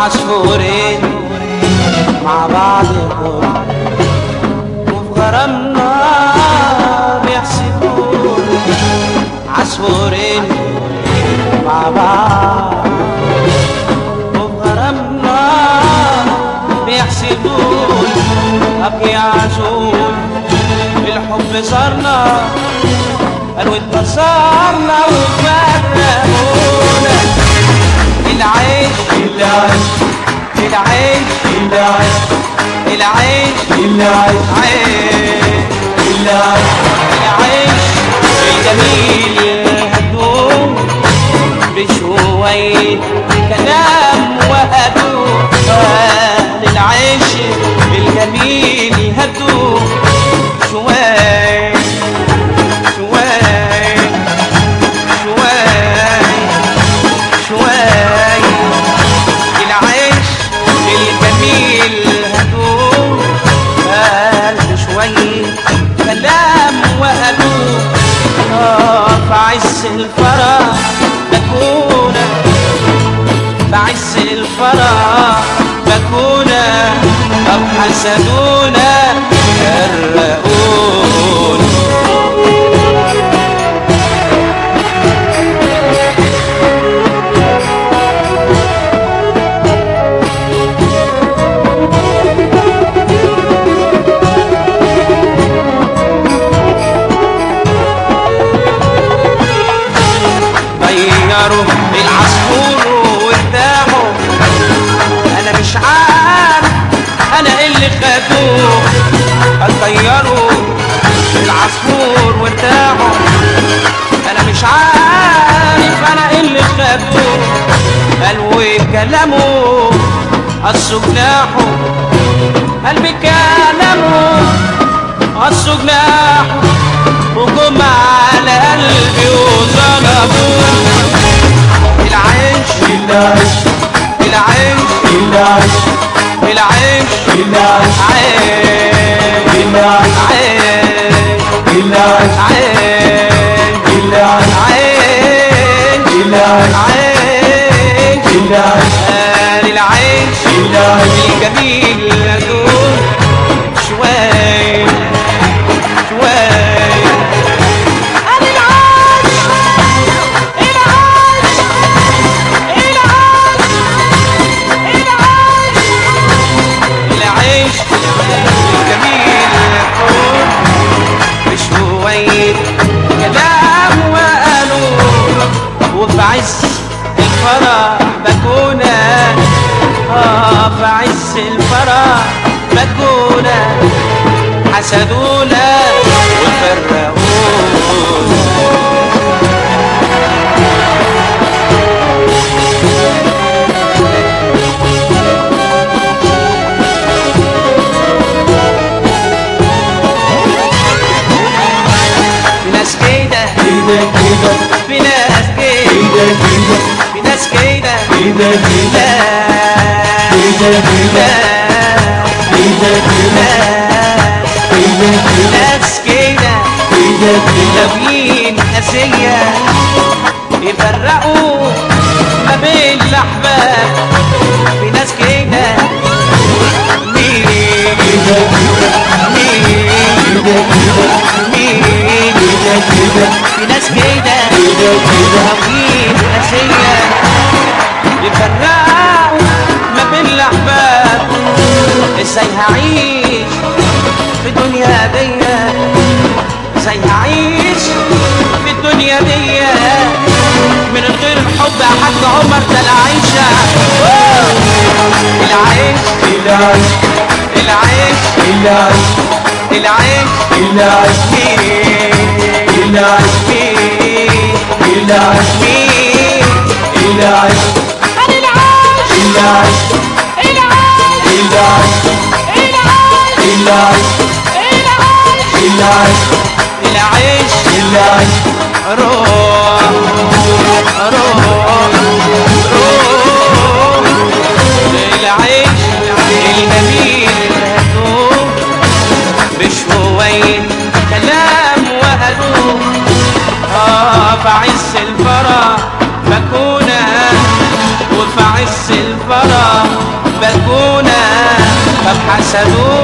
عصفورين مع بعض وفي غرامنا بيحسدون. عصفورين مع بعض وفي غرامنا بيحسدون. أبكي يا عزول الحب صارنا قالوا اتبصرنا وفرقونا. العيش العيش العيش العيش العيش العيش العيش الجميل هدوم بشوية كلام وهدوء. العيش الجميل هدوم شوية شوية شوية شوية. العيش الجميل هدوء قلب شوية كلام وهدوء. في عز الفرح بكونا في عز الفرح بكونا. طب حسدونا فرقونا. غيروا العصفور وارتاحوا. انا مش عارف انا ايه اللي خدوه. غيروا العصفور وارتاحوا. انا مش عارف انا ايه اللي خدوه. قالوا كلامه قصوا جناحه. قلبي كلامه قصوا جناحه وجم على قلبي وظلموه. العيش العيش العيش العيش العيش العيش العيش الجميل هدوء شوية شوية. كلام وقالوا وفي عز الفرح بكونا. في عز الفرح بكونا. حسدونا وفرقونا. في ناس كده في ناس كده ناس كده ناويين قاسية يفرقوا ما بين الأحباب. في ناس كده مين في ناس كده ناويين قاسية يفرقوا ما بين الأحباب. ازاي هعيش في الدنيا دي؟ ازاي هعيش في الدنيا دي من غير الحب يا حاج عمر؟ ده العيشة العيش العيش العيش العيش العيش العيش العيش روح روح روح. العيش الجميل هدوء بشوية كلام وهدوء. في عز الفرح بكونا وفي عز الفرح بكونا طب حسدونا